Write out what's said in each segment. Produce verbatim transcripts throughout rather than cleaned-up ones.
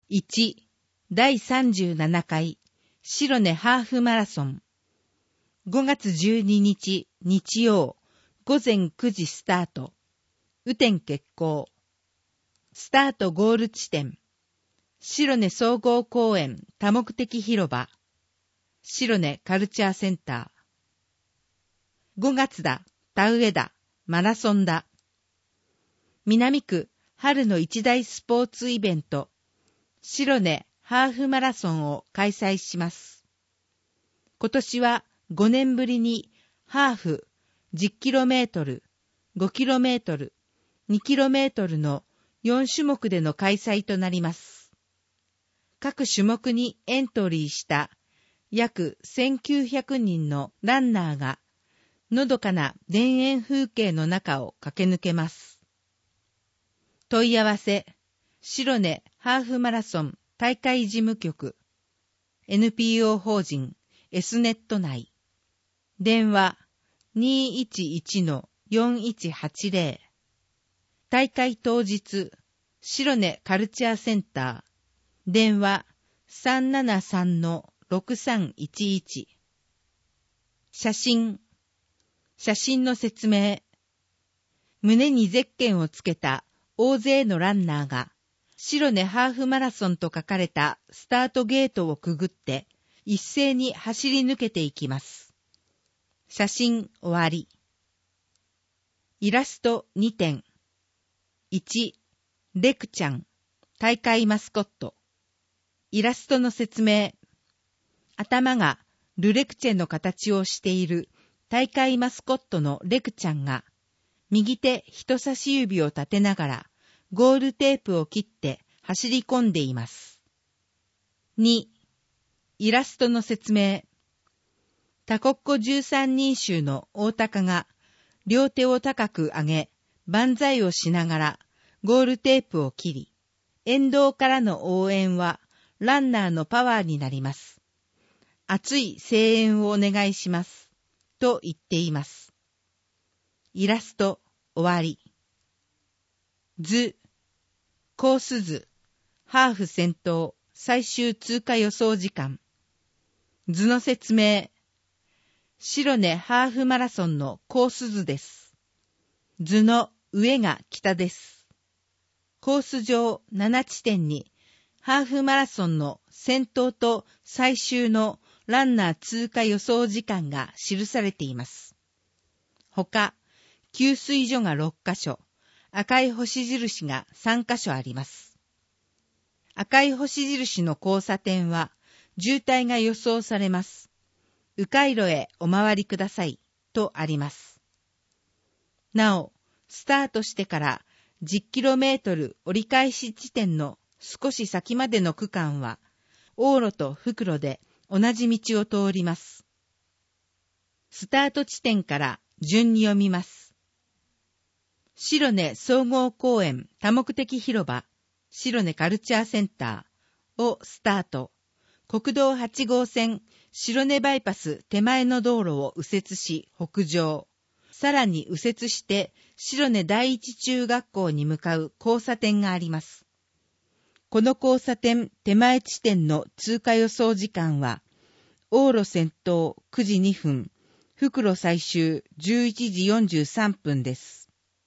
いち、だいさんじゅうななかい白根ハーフマラソン。ごがつじゅうににち日曜ごぜんくじスタート。雨天決行。スタートゴール地点。白根総合公園多目的広場。白根カルチャーセンター。ごがつだ、田植えだ、マラソンだ。南区春の一大スポーツイベント、白根ハーフマラソンを開催します。今年はごねんぶりにハーフ じゅっキロメートル、ごキロメートル、にキロメートルのよんしゅもくでの開催となります。各種目にエントリーした約せんきゅうひゃくにんのランナーがのどかな田園風景の中を駆け抜けます。問い合わせ、白根ハーフマラソン大会事務局、エヌピーオー 法人 S ネット内、電話 にいちいちのよんいちはちぜろ、大会当日、白根カルチャーセンター、電話 さんななさんのろくさんいちいち、写真、写真の説明、胸にゼッケンをつけた大勢のランナーが、白根ハーフマラソンと書かれたスタートゲートをくぐって、一斉に走り抜けていきます。写真終わり。イラストにてん。いち、レクちゃん、大会マスコット。イラストの説明。頭がルレクチェの形をしている大会マスコットのレクちゃんが、右手人差し指を立てながら、ゴールテープを切って走り込んでいます。に、イラストの説明。タコッコじゅうさんにん衆の大鷹が、両手を高く上げ、万歳をしながら、ゴールテープを切り、沿道からの応援は、ランナーのパワーになります。熱い声援をお願いします。と言っています。イラスト、終わり。図、コース図、ハーフ先頭、最終通過予想時間。図の説明。白根ハーフマラソンのコース図です。図の上が北です。コース上ななちてんに、ハーフマラソンの先頭と最終のランナー通過予想時間が記されています。ほか、給水所がろっかしょ、赤い星印がさんかしょあります。赤い星印の交差点は渋滞が予想されます。迂回路へお回りくださいとあります。なお、スタートしてからじゅっキロメートル折り返し地点の少し先までの区間は往路と復路で同じ道を通ります。スタート地点から順に読みます。白根総合公園多目的広場、白根カルチャーセンターをスタート。国道はちごうせん白根バイパス手前の道路を右折し北上。さらに右折して白根第一中学校に向かう交差点があります。この交差点手前地点の通過予想時間は、往路先頭くじにふん、復路最終じゅういちじよんじゅうさんぷんです。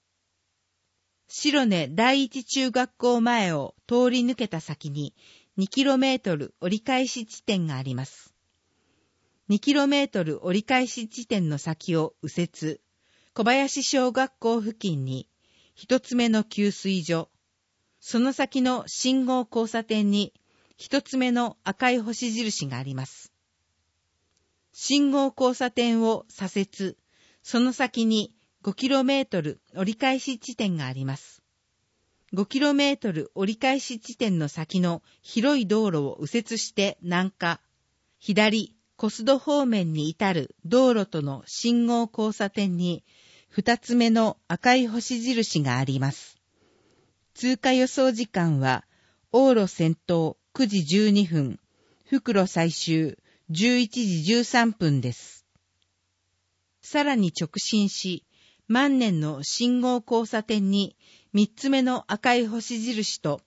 白根第一中学校前を通り抜けた先に にキロメートル 折り返し地点があります。にキロメートル 折り返し地点の先を右折、小林小学校付近に一つ目の給水所、その先の信号交差点に一つ目の赤い星印があります。信号交差点を左折、その先にごキロメートル 折り返し地点があります。ごキロメートル 折り返し地点の先の広い道路を右折して南下、左、小須戸方面に至る道路との信号交差点に二つ目の赤い星印があります。通過予想時間は、往路先頭くじじゅうにふん、復路最終じゅういちじじゅうさんぷんです。さらに直進し、万年の信号交差点に三つ目の赤い星印と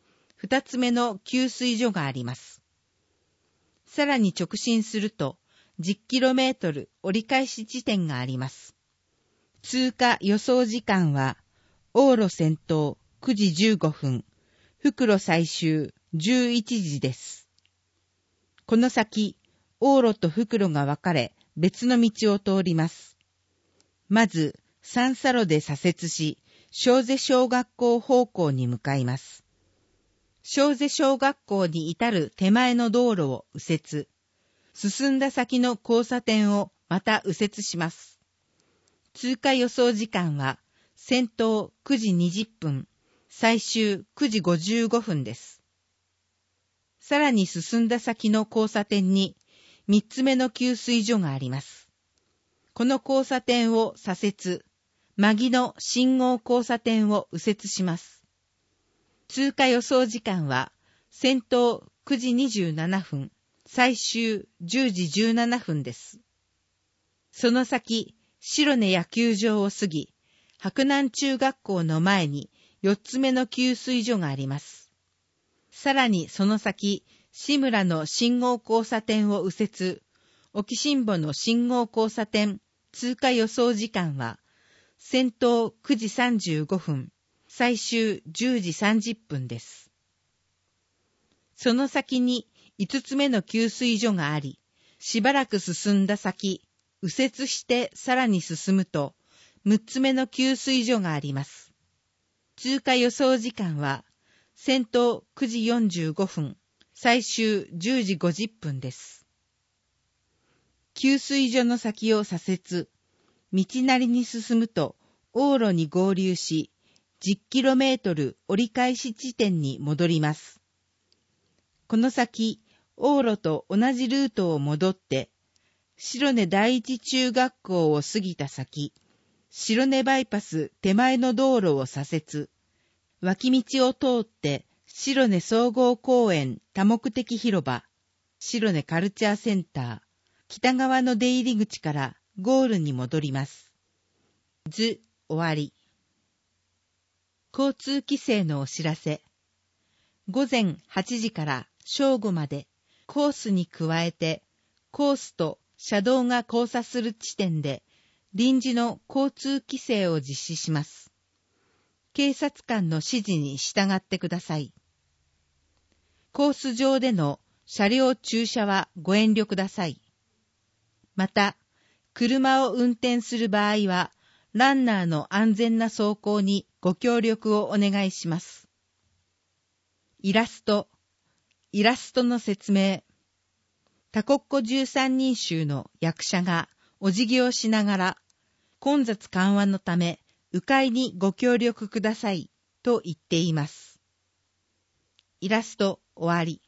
二つ目の給水所があります。さらに直進すると じゅっキロメートル 折り返し地点があります。通過予想時間は往路先頭くじじゅうごふん、復路最終じゅういちじです。この先、往路と復路が分かれ別の道を通ります。まず、三叉路で左折し、小瀬小学校方向に向かいます。小瀬小学校に至る手前の道路を右折。進んだ先の交差点をまた右折します。通過予想時間は、先頭くじにじゅっぷん、最終くじごじゅうごふんです。さらに進んだ先の交差点に、三つ目の給水所があります。この交差点を左折、右の信号交差点を右折します。通過予想時間は、先頭くじにじゅうななふん、最終じゅうじじゅうななふんです。その先、白根野球場を過ぎ、白南中学校の前に四つ目の給水所があります。さらにその先、志村の信号交差点を右折、沖新保の信号交差点、通過予想時間は、先頭くじさんじゅうごふん、最終じゅうじさんじゅっぷんです。その先に五つ目の給水所があり、しばらく進んだ先、右折してさらに進むと、六つ目の給水所があります。通過予想時間は、先頭くじよんじゅうごふん、最終じゅうじごじゅっぷんです。給水所の先を左折、道なりに進むと往路に合流し、じゅっキロメートル 折り返し地点に戻ります。この先、往路と同じルートを戻って、白根第一中学校を過ぎた先、白根バイパス手前の道路を左折、脇道を通って白根総合公園多目的広場、白根カルチャーセンター、北側の出入り口からゴールに戻ります。図終わり。交通規制のお知らせ。午前はちじから正午までコースに加えてコースと車道が交差する地点で臨時の交通規制を実施します。警察官の指示に従ってください。コース上での車両駐車はご遠慮ください。また、車を運転する場合は、ランナーの安全な走行にご協力をお願いします。イラスト、イラストの説明。タコッコじゅうさんにん衆の役者がお辞儀をしながら、混雑緩和のため、迂回にご協力くださいと言っています。イラスト終わり。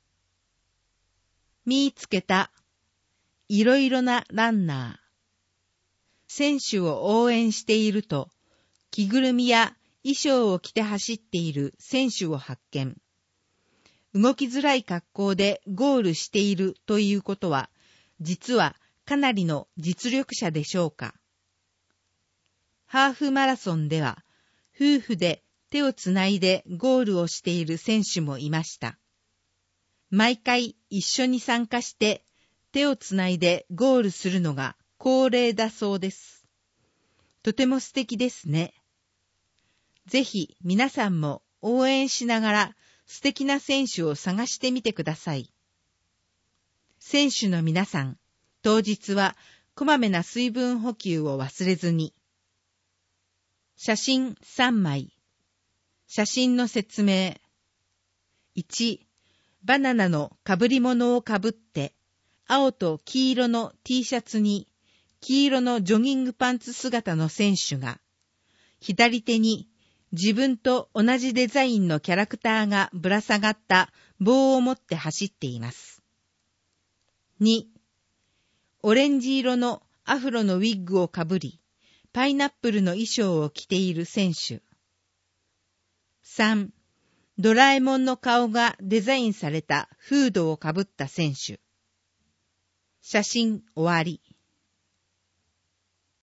見つけた。いろいろなランナー。選手を応援していると、着ぐるみや衣装を着て走っている選手を発見。動きづらい格好でゴールしているということは、実はかなりの実力者でしょうか。ハーフマラソンでは、夫婦で手をつないでゴールをしている選手もいました。毎回一緒に参加して手をつないでゴールするのが恒例だそうです。とても素敵ですね。ぜひ皆さんも応援しながら素敵な選手を探してみてください。選手の皆さん、当日はこまめな水分補給を忘れずに。写真さんまい。写真の説明。いち、バナナのかぶり物をかぶって、青と黄色の T シャツに黄色のジョギングパンツ姿の選手が、左手に自分と同じデザインのキャラクターがぶら下がった棒を持って走っています。に、オレンジ色のアフロのウィッグをかぶり、パイナップルの衣装を着ている選手。さん、ドラえもんの顔がデザインされたフードをかぶった選手。写真終わり。